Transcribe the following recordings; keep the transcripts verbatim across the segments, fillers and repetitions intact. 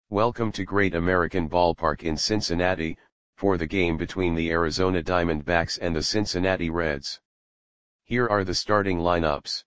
Welcome to Great American Ballpark in Cincinnati, for the game between the Arizona Diamondbacks and the Cincinnati Reds. Here are the starting lineups.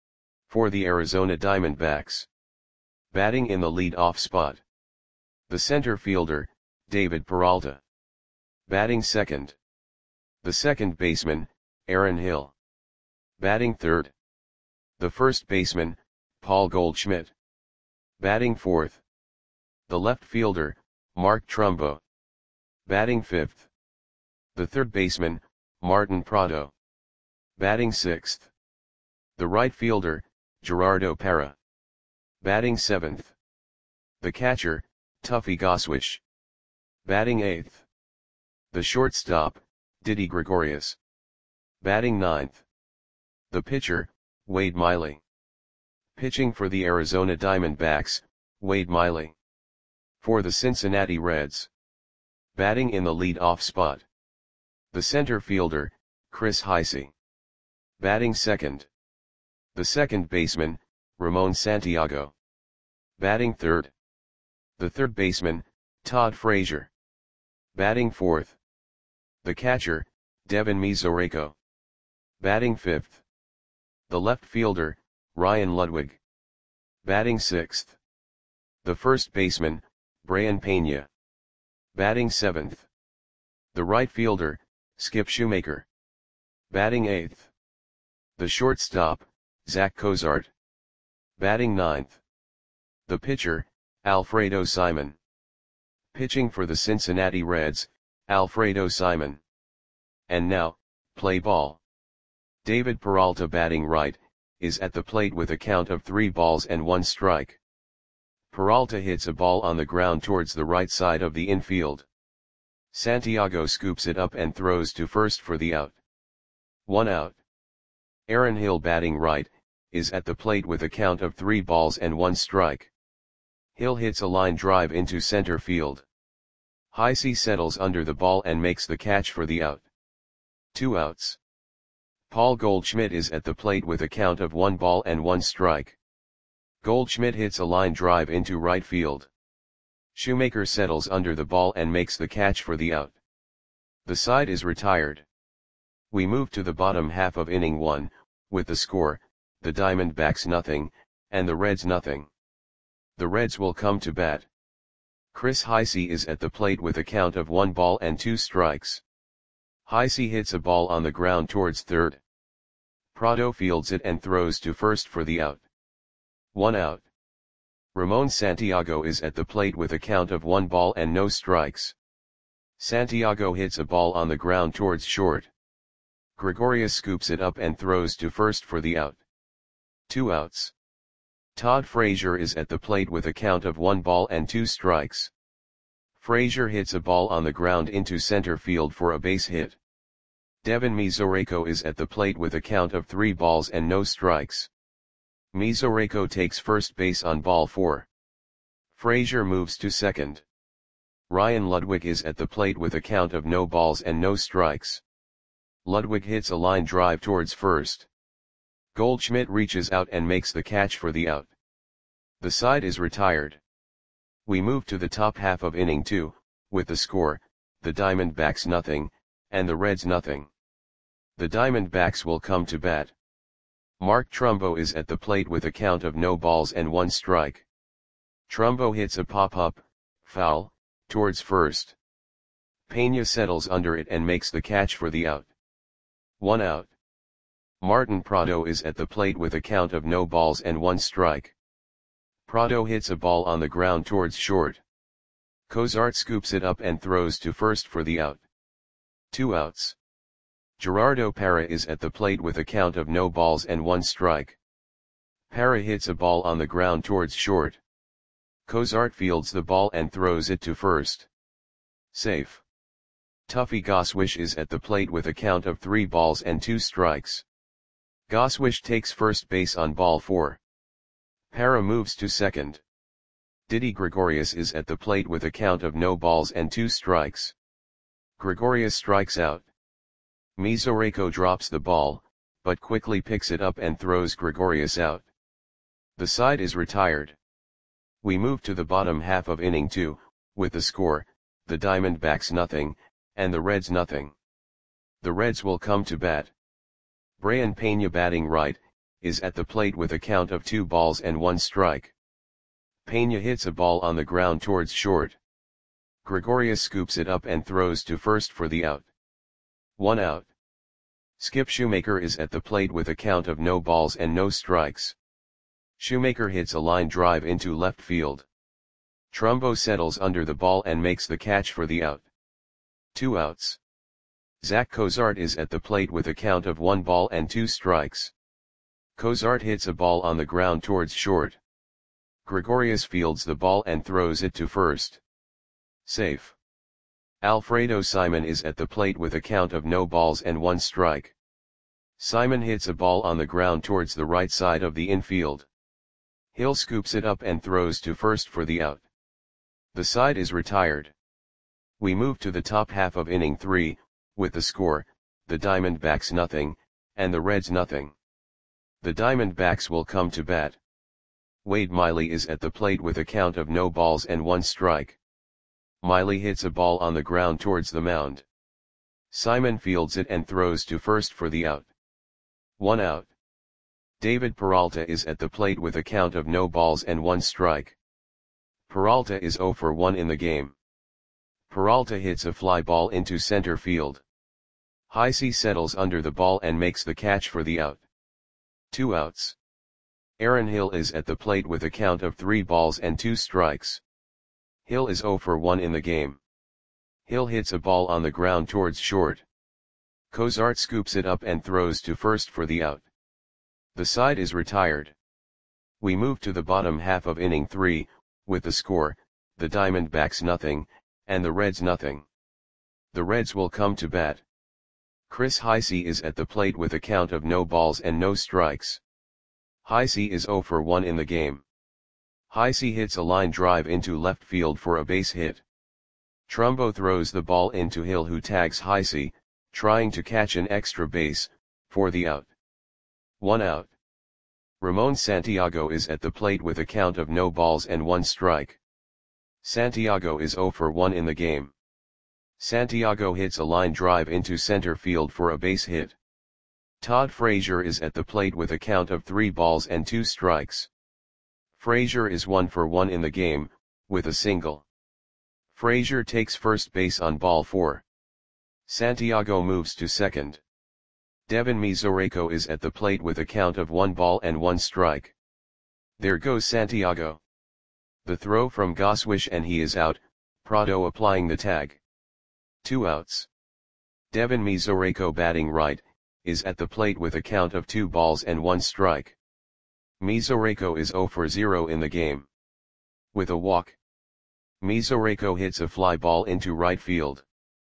For the Arizona Diamondbacks. Batting in the lead-off spot. The center fielder, David Peralta. Batting second. The second baseman, Aaron Hill. Batting third. The first baseman, Paul Goldschmidt. Batting fourth. The left fielder, Mark Trumbo. Batting fifth. The third baseman, Martin Prado. Batting sixth. The right fielder, Gerardo Parra. Batting seventh. The catcher, Tuffy Goswish. Batting eighth. The shortstop, Didi Gregorius. Batting ninth. The pitcher, Wade Miley. Pitching for the Arizona Diamondbacks, Wade Miley. For the Cincinnati Reds. Batting in the lead-off spot. The center fielder, Chris Heisey. Batting second. The second baseman, Ramon Santiago. Batting third. The third baseman, Todd Frazier. Batting fourth. The catcher, Devin Mesoraco. Batting fifth. The left fielder, Ryan Ludwig. Batting sixth. The first baseman, Brayan Pena. Batting seventh. The right fielder, Skip Shoemaker. Batting eighth. The shortstop, Zach Cozart. Batting ninth. The pitcher, Alfredo Simon. Pitching for the Cincinnati Reds, Alfredo Simon. And now, play ball. David Peralta, batting right, is at the plate with a count of three balls and one strike. Peralta hits a ball on the ground towards the right side of the infield. Santiago scoops it up and throws to first for the out. One out. Aaron Hill, batting right, is at the plate with a count of three balls and one strike. Hill hits a line drive into center field. Heisey settles under the ball and makes the catch for the out. Two outs. Paul Goldschmidt is at the plate with a count of one ball and one strike. Goldschmidt hits a line drive into right field. Shoemaker settles under the ball and makes the catch for the out. The side is retired. We move to the bottom half of inning one, with the score, the Diamondbacks nothing, and the Reds nothing. The Reds will come to bat. Chris Heisey is at the plate with a count of one ball and two strikes. Heisey hits a ball on the ground towards third. Prado fields it and throws to first for the out. One out. Ramon Santiago is at the plate with a count of one ball and no strikes. Santiago hits a ball on the ground towards short. Gregorius scoops it up and throws to first for the out. Two outs. Todd Frazier is at the plate with a count of one ball and two strikes. Frazier hits a ball on the ground into center field for a base hit. Devin Mesoraco is at the plate with a count of three balls and no strikes. Mesoraco takes first base on ball four. Frazier moves to second. Ryan Ludwig is at the plate with a count of no balls and no strikes. Ludwig hits a line drive towards first. Goldschmidt reaches out and makes the catch for the out. The side is retired. We move to the top half of inning two, with the score, the Diamondbacks nothing, and the Reds nothing. The Diamondbacks will come to bat. Mark Trumbo is at the plate with a count of no balls and one strike. Trumbo hits a pop-up, foul, towards first. Pena settles under it and makes the catch for the out. One out. Martin Prado is at the plate with a count of no balls and one strike. Prado hits a ball on the ground towards short. Cozart scoops it up and throws to first for the out. Two outs. Gerardo Parra is at the plate with a count of no balls and one strike. Parra hits a ball on the ground towards short. Cozart fields the ball and throws it to first. Safe. Tuffy Goswish is at the plate with a count of three balls and two strikes. Goswish takes first base on ball four. Parra moves to second. Didi Gregorius is at the plate with a count of no balls and two strikes. Gregorius strikes out. Mesoraco drops the ball, but quickly picks it up and throws Gregorius out. The side is retired. We move to the bottom half of inning two, with the score, the Diamondbacks nothing, and the Reds nothing. The Reds will come to bat. Brayan Peña batting right, is at the plate with a count of two balls and one strike. Peña hits a ball on the ground towards short. Gregorius scoops it up and throws to first for the out. One out. Skip Shoemaker is at the plate with a count of no balls and no strikes. Shoemaker hits a line drive into left field. Trumbo settles under the ball and makes the catch for the out. Two outs. Zach Cozart is at the plate with a count of one ball and two strikes. Cozart hits a ball on the ground towards short. Gregorius fields the ball and throws it to first. Safe. Alfredo Simon is at the plate with a count of no balls and one strike. Simon hits a ball on the ground towards the right side of the infield. Hill scoops it up and throws to first for the out. The side is retired. We move to the top half of inning three, with the score, the Diamondbacks nothing, and the Reds nothing. The Diamondbacks will come to bat. Wade Miley is at the plate with a count of no balls and one strike. Miley hits a ball on the ground towards the mound. Simon fields it and throws to first for the out. One out. David Peralta is at the plate with a count of no balls and one strike. Peralta is zero for one in the game. Peralta hits a fly ball into center field. Heisey settles under the ball and makes the catch for the out. Two outs. Aaron Hill is at the plate with a count of three balls and two strikes. Hill is zero for one in the game. Hill hits a ball on the ground towards short. Cozart scoops it up and throws to first for the out. The side is retired. We move to the bottom half of inning three, with the score, the Diamondbacks nothing, and the Reds nothing. The Reds will come to bat. Chris Heisey is at the plate with a count of no balls and no strikes. Heisey is zero for one in the game. Heisey hits a line drive into left field for a base hit. Trumbo throws the ball into Hill, who tags Heisey, trying to catch an extra base, for the out. One out. Ramon Santiago is at the plate with a count of no balls and one strike. Santiago is zero for one in the game. Santiago hits a line drive into center field for a base hit. Todd Frazier is at the plate with a count of three balls and two strikes. Frazier is one for one in the game, with a single. Frazier takes first base on ball four. Santiago moves to second. Devin Mesoraco is at the plate with a count of one ball and one strike. There goes Santiago. The throw from Goswish and he is out, Prado applying the tag. Two outs. Devin Mesoraco batting right, is at the plate with a count of two balls and one strike. Mesoraco is zero for zero in the game. With a walk. Mesoraco hits a fly ball into right field.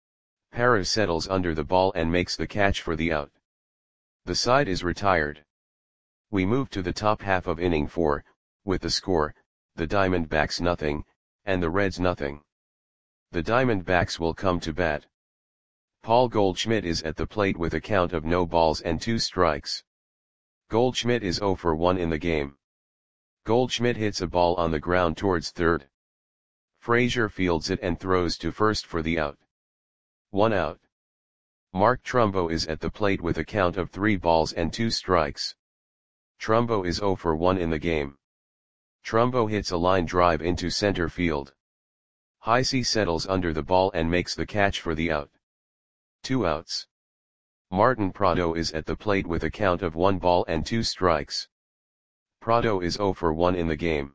Parra settles under the ball and makes the catch for the out. The side is retired. We move to the top half of inning four, with the score, the Diamondbacks nothing, and the Reds nothing. The Diamondbacks will come to bat. Paul Goldschmidt is at the plate with a count of no balls and two strikes. Goldschmidt is zero for one in the game. Goldschmidt hits a ball on the ground towards third. Frazier fields it and throws to first for the out. One out. Mark Trumbo is at the plate with a count of three balls and two strikes. Trumbo is zero for one in the game. Trumbo hits a line drive into center field. Heisey settles under the ball and makes the catch for the out. Two outs. Martin Prado is at the plate with a count of one ball and two strikes. Prado is zero for one in the game.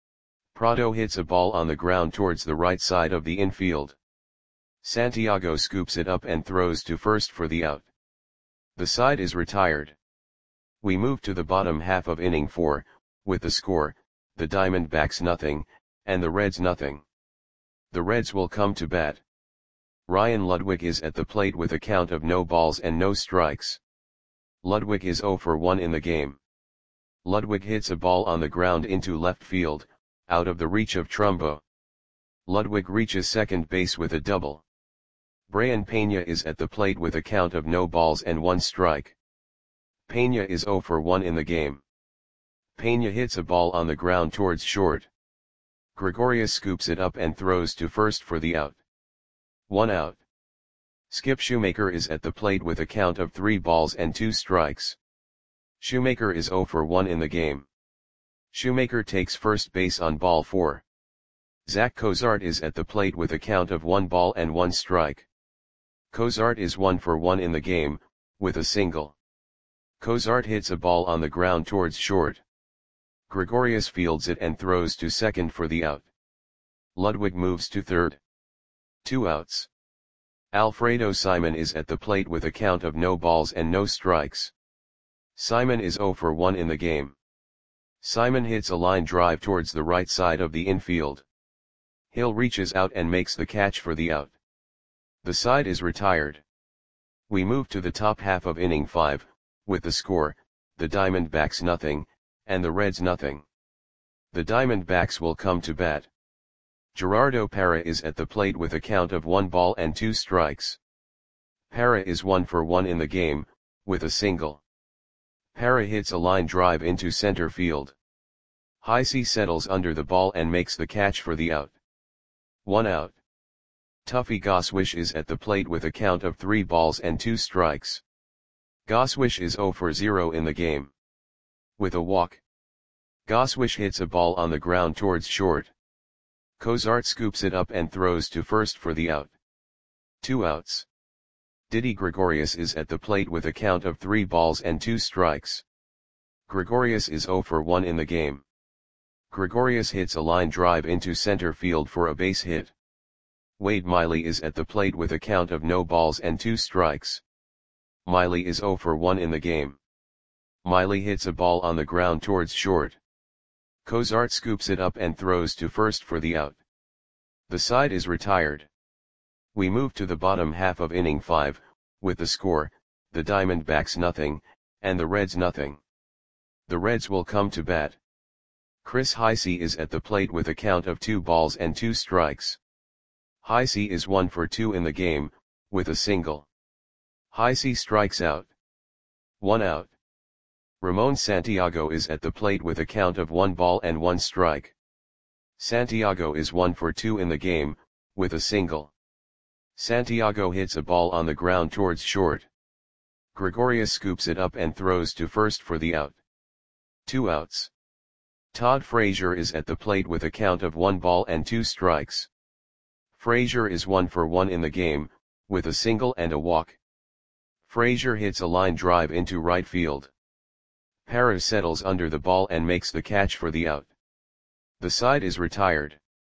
Prado hits a ball on the ground towards the right side of the infield. Santiago scoops it up and throws to first for the out. The side is retired. We move to the bottom half of inning four, with the score, the Diamondbacks nothing, and the Reds nothing. The Reds will come to bat. Ryan Ludwig is at the plate with a count of no balls and no strikes. Ludwig is zero for one in the game. Ludwig hits a ball on the ground into left field, out of the reach of Trumbo. Ludwig reaches second base with a double. Brayan Peña is at the plate with a count of no balls and one strike. Peña is zero for one in the game. Peña hits a ball on the ground towards short. Gregorius scoops it up and throws to first for the out. One out. Skip Shoemaker is at the plate with a count of three balls and two strikes. Shoemaker is zero for one in the game. Shoemaker takes first base on ball four. Zach Cozart is at the plate with a count of one ball and one strike. Cozart is one for one in the game, with a single. Cozart hits a ball on the ground towards short. Gregorius fields it and throws to second for the out. Ludwig moves to third. Two outs. Alfredo Simon is at the plate with a count of no balls and no strikes. Simon is zero for one in the game. Simon hits a line drive towards the right side of the infield. Hill reaches out and makes the catch for the out. The side is retired. We move to the top half of inning five, with the score, the Diamondbacks nothing, and the Reds nothing. The Diamondbacks will come to bat. Gerardo Parra is at the plate with a count of one ball and two strikes. Parra is one for one in the game, with a single. Parra hits a line drive into center field. Heisey settles under the ball and makes the catch for the out. One out. Tuffy Goswish is at the plate with a count of three balls and two strikes. Goswish is zero for zero in the game. With a walk. Goswish hits a ball on the ground towards short. Cozart scoops it up and throws to first for the out. Two outs. Didi Gregorius is at the plate with a count of three balls and two strikes. Gregorius is zero for one in the game. Gregorius hits a line drive into center field for a base hit. Wade Miley is at the plate with a count of no balls and two strikes. Miley is zero for one in the game. Miley hits a ball on the ground towards short. Cozart scoops it up and throws to first for the out. The side is retired. We move to the bottom half of inning five, with the score, the Diamondbacks nothing, and the Reds nothing. The Reds will come to bat. Chris Heisey is at the plate with a count of two balls and two strikes. Heisey is one for two in the game, with a single. Heisey strikes out. One out. Ramon Santiago is at the plate with a count of one ball and one strike. Santiago is one for two in the game, with a single. Santiago hits a ball on the ground towards short. Gregorius scoops it up and throws to first for the out. Two outs. Todd Frazier is at the plate with a count of one ball and two strikes. Frazier is one for one in the game, with a single and a walk. Frazier hits a line drive into right field. Parra settles under the ball and makes the catch for the out. The side is retired.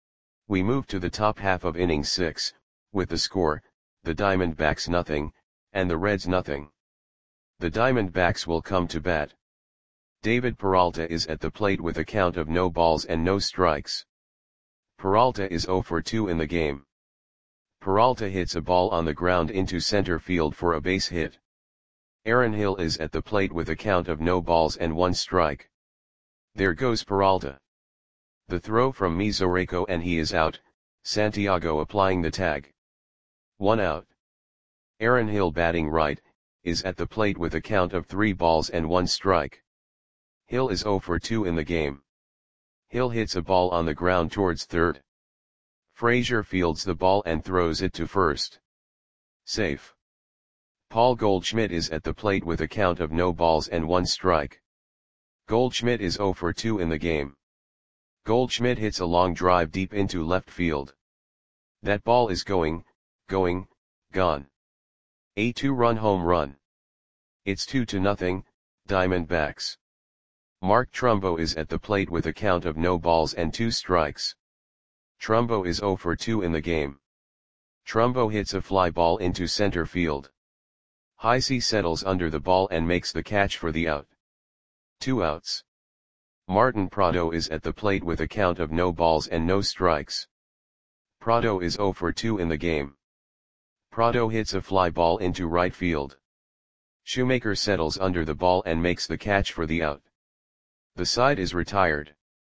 We move to the top half of inning six, with the score, the Diamondbacks nothing, and the Reds nothing. The Diamondbacks will come to bat. David Peralta is at the plate with a count of no balls and no strikes. Peralta is zero for two in the game. Peralta hits a ball on the ground into center field for a base hit. Aaron Hill is at the plate with a count of no balls and one strike. There goes Peralta. The throw from Mesoreco and he is out, Santiago applying the tag. One out. Aaron Hill batting right, is at the plate with a count of three balls and one strike. Hill is zero for two in the game. Hill hits a ball on the ground towards third. Frazier fields the ball and throws it to first. Safe. Paul Goldschmidt is at the plate with a count of no balls and one strike. Goldschmidt is zero for two in the game. Goldschmidt hits a long drive deep into left field. That ball is going, going, gone. A two-run home run. It's two to nothing, Diamondbacks. Mark Trumbo is at the plate with a count of no balls and two strikes. Trumbo is zero for two in the game. Trumbo hits a fly ball into center field. Heisey settles under the ball and makes the catch for the out. Two outs. Martin Prado is at the plate with a count of no balls and no strikes. Prado is zero for two in the game. Prado hits a fly ball into right field. Shoemaker settles under the ball and makes the catch for the out. The side is retired.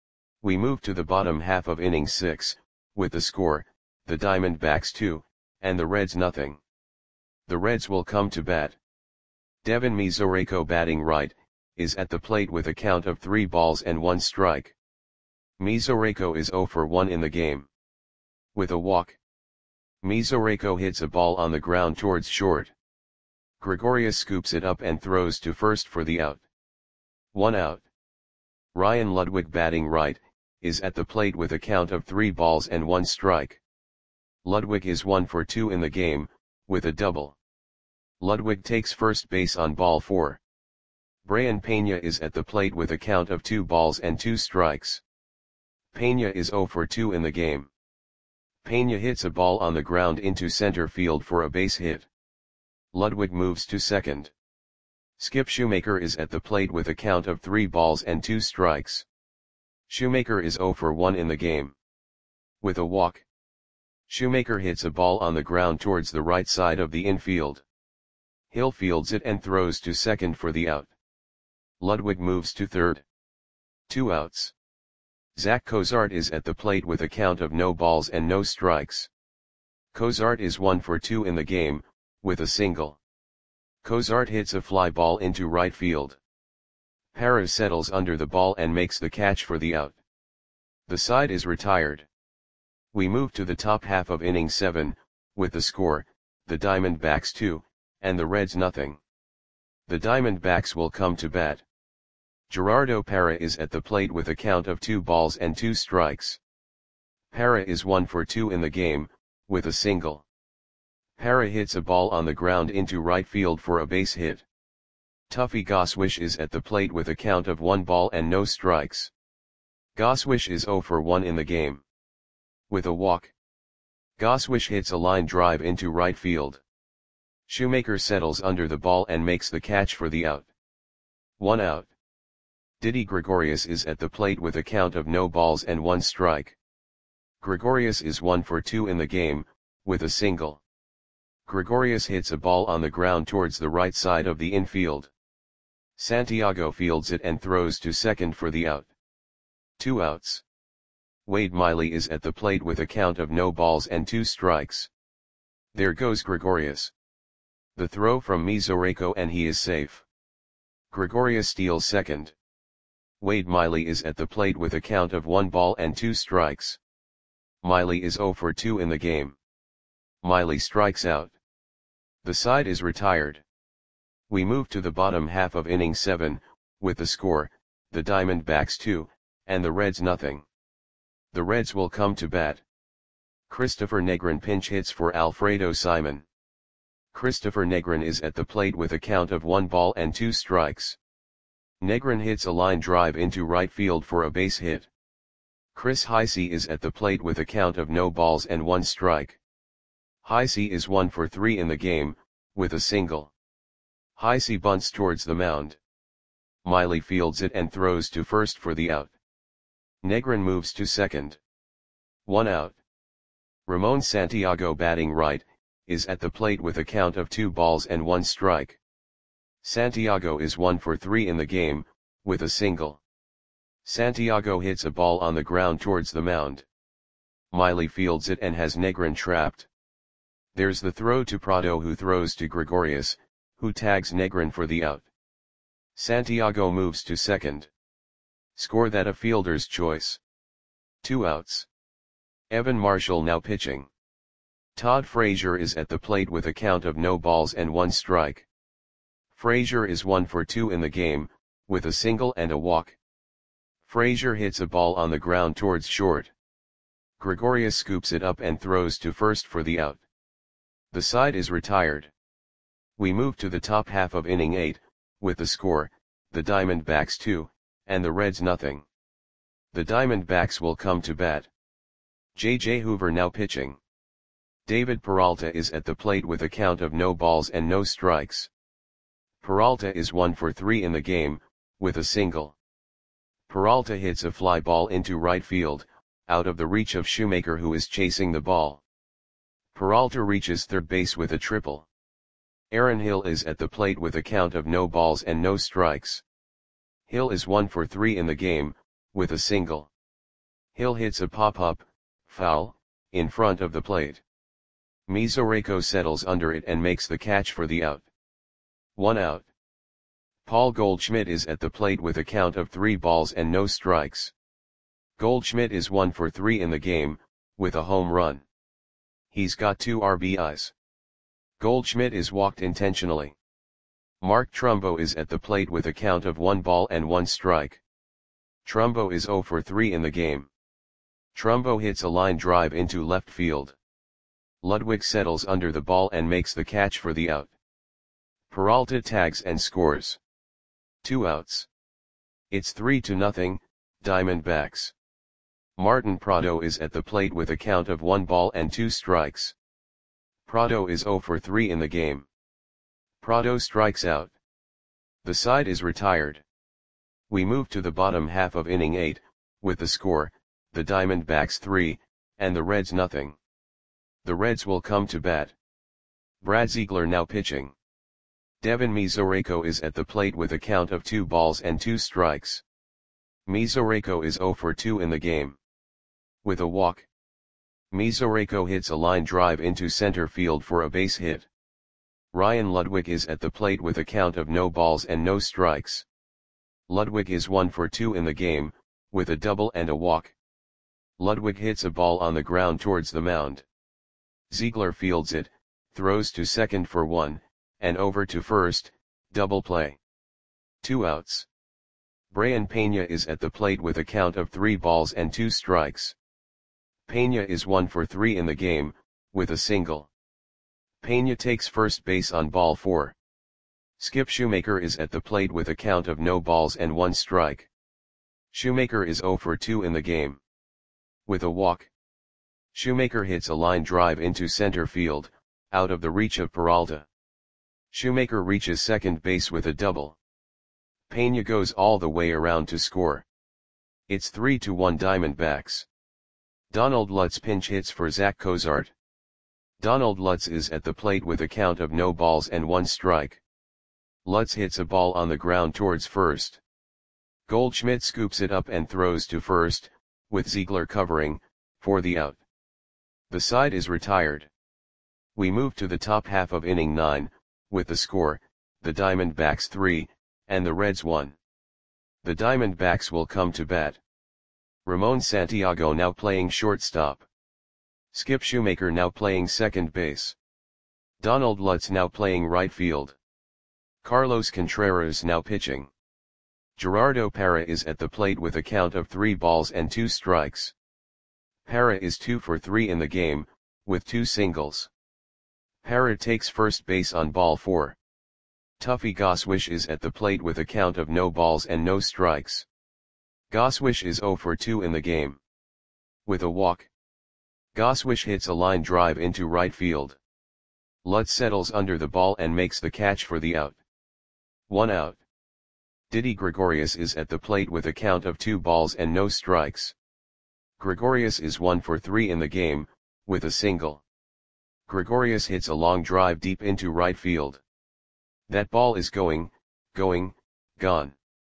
We move to the bottom half of inning six, with the score, the Diamondbacks two, and the Reds nothing. The Reds will come to bat. Devin Mesoreco batting right, is at the plate with a count of three balls and one strike. Mesoreiko is zero for one in the game. With a walk, Mesoreiko hits a ball on the ground towards short. Gregorius scoops it up and throws to first for the out. One out. Ryan Ludwig, batting right, is at the plate with a count of three balls and one strike. Ludwig is one for two in the game, with a double. Ludwig takes first base on ball four. Brian Pena is at the plate with a count of two balls and two strikes. Pena is zero for two in the game. Pena hits a ball on the ground into center field for a base hit. Ludwig moves to second. Skip Shoemaker is at the plate with a count of three balls and two strikes. Shoemaker is zero for one in the game. With a walk, Shoemaker hits a ball on the ground towards the right side of the infield. Hill fields it and throws to second for the out. Ludwig moves to third. Two outs. Zach Cozart is at the plate with a count of no balls and no strikes. Cozart is one for two in the game, with a single. Cozart hits a fly ball into right field. Parra settles under the ball and makes the catch for the out. The side is retired. We move to the top half of inning seven, with the score, the Diamondbacks two, and the Reds nothing. The Diamondbacks will come to bat. Gerardo Parra is at the plate with a count of two balls and two strikes. Parra is one for two in the game, with a single. Parra hits a ball on the ground into right field for a base hit. Tuffy Goswish is at the plate with a count of one ball and no strikes. Goswish is zero for one in the game. With a walk, Goswish hits a line drive into right field. Shoemaker settles under the ball and makes the catch for the out. One out. Didi Gregorius is at the plate with a count of no balls and one strike. Gregorius is one for two in the game, with a single. Gregorius hits a ball on the ground towards the right side of the infield. Santiago fields it and throws to second for the out. Two outs. Wade Miley is at the plate with a count of no balls and two strikes. There goes Gregorius. The throw from Mesoreiko and he is safe. Gregorius steals second. Wade Miley is at the plate with a count of one ball and two strikes. Miley is zero for two in the game. Miley strikes out. The side is retired. We move to the bottom half of inning seven, with the score, the Diamondbacks two, and the Reds nothing. The Reds will come to bat. Christopher Negrin pinch hits for Alfredo Simon. Christopher Negrin is at the plate with a count of one ball and two strikes. Negrin hits a line drive into right field for a base hit. Chris Heisey is at the plate with a count of no balls and one strike. Heisey is one for three in the game, with a single. Heisey bunts towards the mound. Miley fields it and throws to first for the out. Negrin moves to second. One out. Ramon Santiago, batting right, is at the plate with a count of two balls and one strike. Santiago is one for three in the game, with a single. Santiago hits a ball on the ground towards the mound. Miley fields it and has Negrin trapped. There's the throw to Prado, who throws to Gregorius, who tags Negrin for the out. Santiago moves to second. Score that a fielder's choice. Two outs. Evan Marshall now pitching. Todd Frazier is at the plate with a count of no balls and one strike. Frazier is one for two in the game, with a single and a walk. Frazier hits a ball on the ground towards short. Gregorius scoops it up and throws to first for the out. The side is retired. We move to the top half of inning eight, with the score, the Diamondbacks two, and the Reds nothing. The Diamondbacks will come to bat. J J Hoover now pitching. David Peralta is at the plate with a count of no balls and no strikes. Peralta is one for three in the game, with a single. Peralta hits a fly ball into right field, out of the reach of Shoemaker, who is chasing the ball. Peralta reaches third base with a triple. Aaron Hill is at the plate with a count of no balls and no strikes. Hill is one for three in the game, with a single. Hill hits a pop-up, foul, in front of the plate. Mesoreiko settles under it and makes the catch for the out. One out. Paul Goldschmidt is at the plate with a count of three balls and no strikes. Goldschmidt is one for three in the game, with a home run. He's got two R B Is. Goldschmidt is walked intentionally. Mark Trumbo is at the plate with a count of one ball and one strike. Trumbo is zero for three in the game. Trumbo hits a line drive into left field. Ludwig settles under the ball and makes the catch for the out. Peralta tags and scores. Two outs. It's three to nothing, Diamondbacks. Martin Prado is at the plate with a count of one ball and two strikes. Prado is zero for three in the game. Prado strikes out. The side is retired. We move to the bottom half of inning eight, with the score, the Diamondbacks three, and the Reds nothing. The Reds will come to bat. Brad Ziegler now pitching. Devin Mesoraco is at the plate with a count of two balls and two strikes. Mesoraco is zero for two in the game. With a walk. Mesoraco hits a line drive into center field for a base hit. Ryan Ludwig is at the plate with a count of no balls and no strikes. Ludwig is one for two in the game, with a double and a walk. Ludwig hits a ball on the ground towards the mound. Ziegler fields it, throws to second for one, and over to first, double play. Two outs. Brian Pena is at the plate with a count of three balls and two strikes. Pena is one for three in the game, with a single. Pena takes first base on ball four. Skip Shoemaker is at the plate with a count of no balls and one strike. Shoemaker is zero for two in the game. With a walk. Shoemaker hits a line drive into center field, out of the reach of Peralta. Shoemaker reaches second base with a double. Pena goes all the way around to score. It's three to one Diamondbacks. Donald Lutz pinch hits for Zach Cozart. Donald Lutz is at the plate with a count of no balls and one strike. Lutz hits a ball on the ground towards first. Goldschmidt scoops it up and throws to first, with Ziegler covering, for the out. The side is retired. We move to the top half of inning nine, with the score, the Diamondbacks three, and the Reds one. The Diamondbacks will come to bat. Ramon Santiago now playing shortstop. Skip Shoemaker now playing second base. Donald Lutz now playing right field. Carlos Contreras now pitching. Gerardo Parra is at the plate with a count of three balls and two strikes. Parra is two for three in the game, with two singles. Parra takes first base on ball four. Tuffy Goswish is at the plate with a count of no balls and no strikes. Goswish is zero for two in the game. With a walk. Goswish hits a line drive into right field. Lutz settles under the ball and makes the catch for the out. One out. Didi Gregorius is at the plate with a count of two balls and no strikes. Gregorius is one for three in the game, with a single. Gregorius hits a long drive deep into right field. That ball is going, going, gone.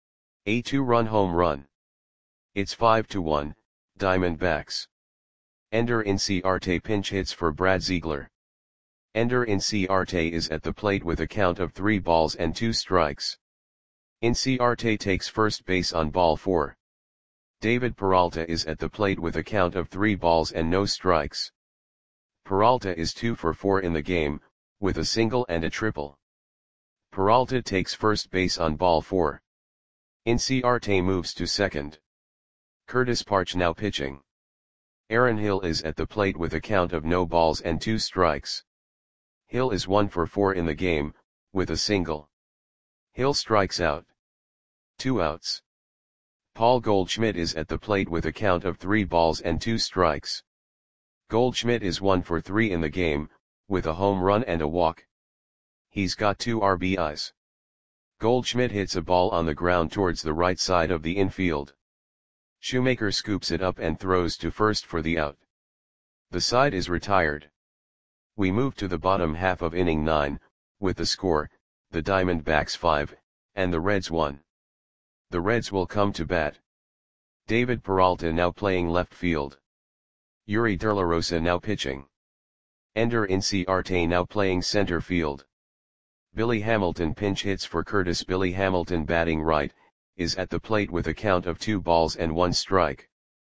A two-run home run. It's five to one, Diamondbacks. Ender Inciarte pinch hits for Brad Ziegler. Ender Inciarte is at the plate with a count of three balls and two strikes. Inciarte takes first base on ball four. David Peralta is at the plate with a count of three balls and no strikes. Peralta is two for four in the game, with a single and a triple. Peralta takes first base on ball four. Inciarte moves to second. Curtis Parch now pitching. Aaron Hill is at the plate with a count of no balls and two strikes. Hill is one for four in the game, with a single. Hill strikes out. Two outs. Paul Goldschmidt is at the plate with a count of three balls and two strikes. Goldschmidt is one for three in the game, with a home run and a walk. He's got two R B Is. Goldschmidt hits a ball on the ground towards the right side of the infield. Shoemaker scoops it up and throws to first for the out. The side is retired. We move to the bottom half of inning nine, with the score, the Diamondbacks five, and the Reds one. The Reds will come to bat. David Peralta now playing left field. Yuri De La Rosa now pitching. Ender Inciarte now playing center field. Billy Hamilton pinch hits for Curtis. Billy Hamilton batting right, is at the plate with a count of two balls and one strike.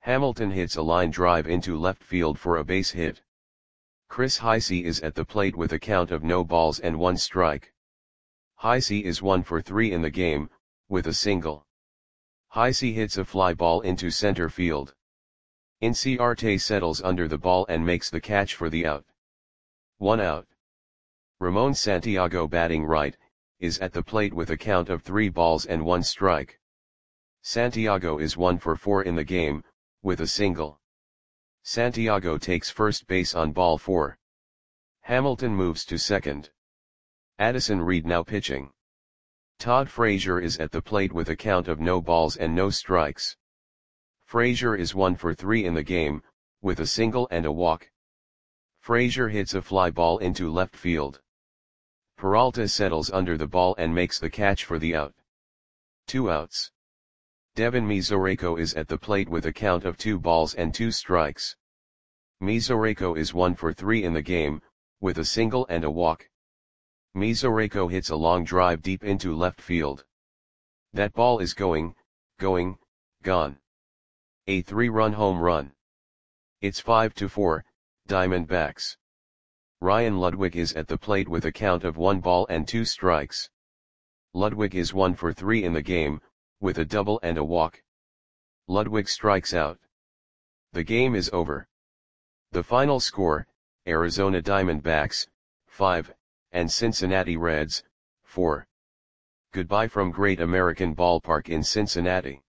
Hamilton hits a line drive into left field for a base hit. Chris Heisey is at the plate with a count of no balls and one strike. Heisey is one for three in the game, with a single. Heisey hits a fly ball into center field. Inciarte settles under the ball and makes the catch for the out. One out. Ramon Santiago, batting right, is at the plate with a count of three balls and one strike. Santiago is one for four in the game, with a single. Santiago takes first base on ball four. Hamilton moves to second. Addison Reed now pitching. Todd Frazier is at the plate with a count of no balls and no strikes. Frazier is one for three in the game, with a single and a walk. Frazier hits a fly ball into left field. Peralta settles under the ball and makes the catch for the out. Two outs. Devin Mesoraco is at the plate with a count of two balls and two strikes. Mesoraco is one for three in the game, with a single and a walk. Mesoraco hits a long drive deep into left field. That ball is going, going, gone. A three-run home run. It's five to four, Diamondbacks. Ryan Ludwig is at the plate with a count of one ball and two strikes. Ludwig is one for three in the game, with a double and a walk. Ludwig strikes out. The game is over. The final score, Arizona Diamondbacks, five, and Cincinnati Reds, four. Goodbye from Great American Ballpark in Cincinnati.